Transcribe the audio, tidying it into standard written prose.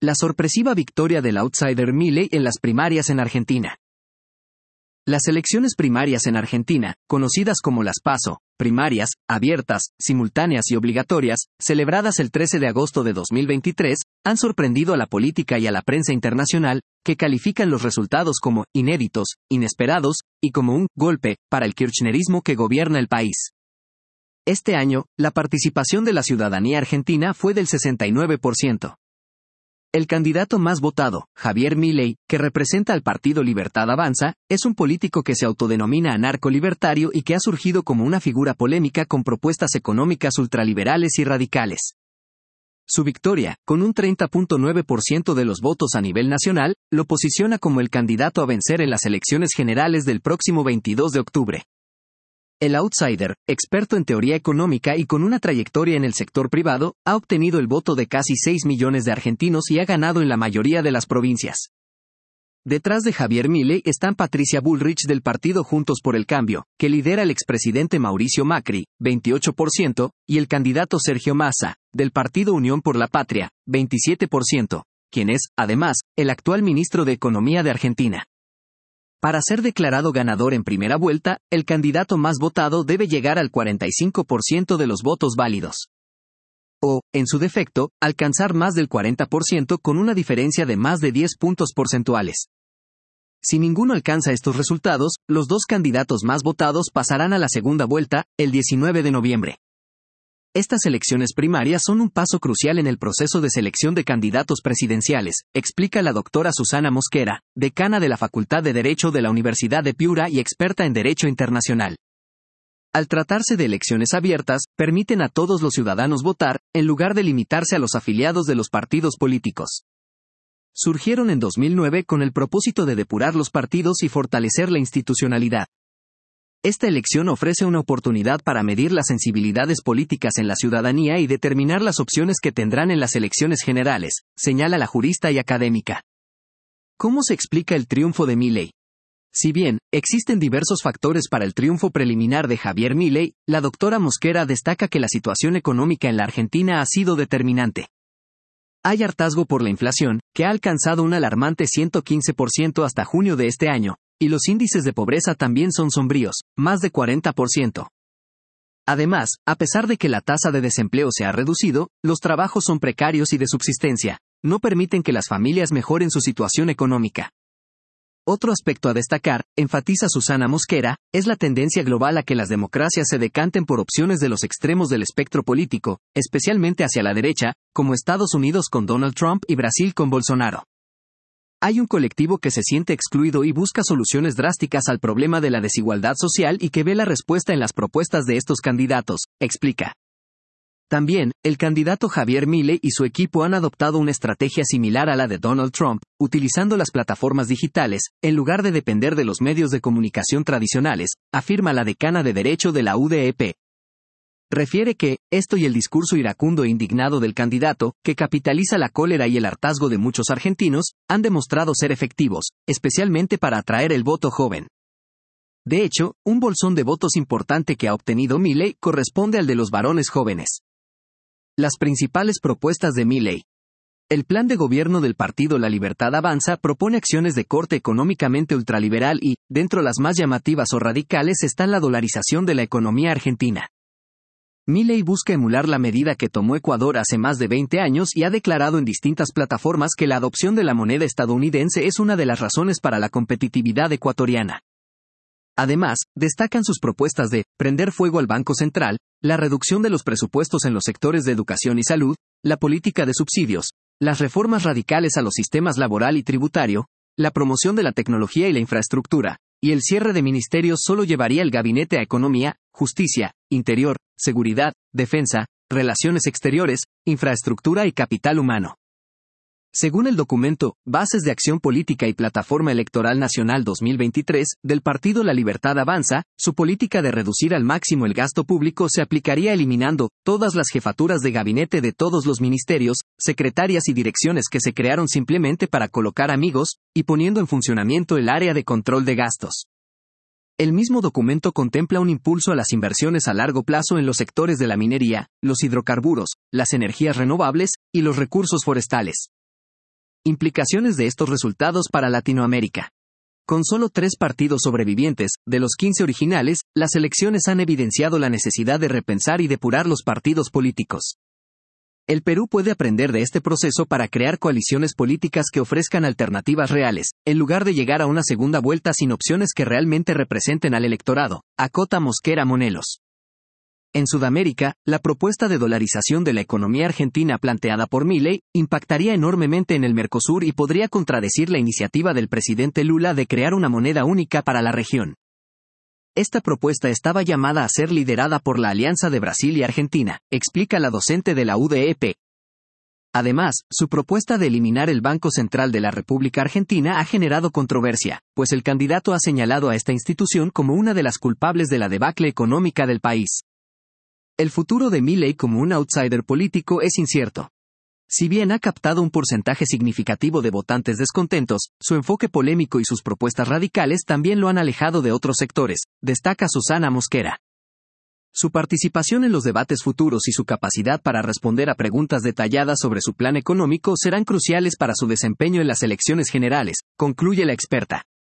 La sorpresiva victoria del outsider Milei en las primarias en Argentina. Las elecciones primarias en Argentina, conocidas como las PASO, primarias, abiertas, simultáneas y obligatorias, celebradas el 13 de agosto de 2023, han sorprendido a la política y a la prensa internacional, que califican los resultados como inéditos, inesperados, y como un golpe para el kirchnerismo que gobierna el país. Este año, la participación de la ciudadanía argentina fue del 69%. El candidato más votado, Javier Milei, que representa al partido Libertad Avanza, es un político que se autodenomina anarco-libertario y que ha surgido como una figura polémica con propuestas económicas ultraliberales y radicales. Su victoria, con un 30.9% de los votos a nivel nacional, lo posiciona como el candidato a vencer en las elecciones generales del próximo 22 de octubre. El outsider, experto en teoría económica y con una trayectoria en el sector privado, ha obtenido el voto de casi 6 millones de argentinos y ha ganado en la mayoría de las provincias. Detrás de Javier Milei están Patricia Bullrich del partido Juntos por el Cambio, que lidera el expresidente Mauricio Macri, 28%, y el candidato Sergio Massa, del partido Unión por la Patria, 27%, quien es, además, el actual ministro de Economía de Argentina. Para ser declarado ganador en primera vuelta, el candidato más votado debe llegar al 45% de los votos válidos. O, en su defecto, alcanzar más del 40% con una diferencia de más de 10 puntos porcentuales. Si ninguno alcanza estos resultados, los dos candidatos más votados pasarán a la segunda vuelta, el 19 de noviembre. Estas elecciones primarias son un paso crucial en el proceso de selección de candidatos presidenciales, explica la doctora Susana Mosquera, decana de la Facultad de Derecho de la Universidad de Piura y experta en Derecho Internacional. Al tratarse de elecciones abiertas, permiten a todos los ciudadanos votar, en lugar de limitarse a los afiliados de los partidos políticos. Surgieron en 2009 con el propósito de depurar los partidos y fortalecer la institucionalidad. Esta elección ofrece una oportunidad para medir las sensibilidades políticas en la ciudadanía y determinar las opciones que tendrán en las elecciones generales, señala la jurista y académica. ¿Cómo se explica el triunfo de Milei? Si bien, existen diversos factores para el triunfo preliminar de Javier Milei, la doctora Mosquera destaca que la situación económica en la Argentina ha sido determinante. Hay hartazgo por la inflación, que ha alcanzado un alarmante 115% hasta junio de este año, y los índices de pobreza también son sombríos, más de 40%. Además, a pesar de que la tasa de desempleo se ha reducido, los trabajos son precarios y de subsistencia, no permiten que las familias mejoren su situación económica. Otro aspecto a destacar, enfatiza Susana Mosquera, es la tendencia global a que las democracias se decanten por opciones de los extremos del espectro político, especialmente hacia la derecha, como Estados Unidos con Donald Trump y Brasil con Bolsonaro. Hay un colectivo que se siente excluido y busca soluciones drásticas al problema de la desigualdad social y que ve la respuesta en las propuestas de estos candidatos, explica. También, el candidato Javier Milei y su equipo han adoptado una estrategia similar a la de Donald Trump, utilizando las plataformas digitales, en lugar de depender de los medios de comunicación tradicionales, afirma la decana de Derecho de la UDEP. Refiere que, esto y el discurso iracundo e indignado del candidato, que capitaliza la cólera y el hartazgo de muchos argentinos, han demostrado ser efectivos, especialmente para atraer el voto joven. De hecho, un bolsón de votos importante que ha obtenido Milei corresponde al de los varones jóvenes. Las principales propuestas de Milei. El plan de gobierno del partido La Libertad Avanza propone acciones de corte económicamente ultraliberal y, dentro las más llamativas o radicales están la dolarización de la economía argentina. Milei busca emular la medida que tomó Ecuador hace más de 20 años y ha declarado en distintas plataformas que la adopción de la moneda estadounidense es una de las razones para la competitividad ecuatoriana. Además, destacan sus propuestas de prender fuego al Banco Central, la reducción de los presupuestos en los sectores de educación y salud, la política de subsidios, las reformas radicales a los sistemas laboral y tributario, la promoción de la tecnología y la infraestructura, y el cierre de ministerios solo llevaría el gabinete a Economía, Justicia, Interior, Seguridad, Defensa, Relaciones Exteriores, Infraestructura y Capital Humano. Según el documento Bases de Acción Política y Plataforma Electoral Nacional 2023 del partido La Libertad Avanza, su política de reducir al máximo el gasto público se aplicaría eliminando todas las jefaturas de gabinete de todos los ministerios, secretarias y direcciones que se crearon simplemente para colocar amigos, y poniendo en funcionamiento el área de control de gastos. El mismo documento contempla un impulso a las inversiones a largo plazo en los sectores de la minería, los hidrocarburos, las energías renovables y los recursos forestales. Implicaciones de estos resultados para Latinoamérica. Con solo 3 partidos sobrevivientes, de los 15 originales, las elecciones han evidenciado la necesidad de repensar y depurar los partidos políticos. El Perú puede aprender de este proceso para crear coaliciones políticas que ofrezcan alternativas reales, en lugar de llegar a una segunda vuelta sin opciones que realmente representen al electorado, acota Mosquera Monelos. En Sudamérica, la propuesta de dolarización de la economía argentina planteada por Milei impactaría enormemente en el Mercosur y podría contradecir la iniciativa del presidente Lula de crear una moneda única para la región. Esta propuesta estaba llamada a ser liderada por la Alianza de Brasil y Argentina, explica la docente de la UDEP. Además, su propuesta de eliminar el Banco Central de la República Argentina ha generado controversia, pues el candidato ha señalado a esta institución como una de las culpables de la debacle económica del país. El futuro de Milei como un outsider político es incierto. Si bien ha captado un porcentaje significativo de votantes descontentos, su enfoque polémico y sus propuestas radicales también lo han alejado de otros sectores, destaca Susana Mosquera. Su participación en los debates futuros y su capacidad para responder a preguntas detalladas sobre su plan económico serán cruciales para su desempeño en las elecciones generales, concluye la experta.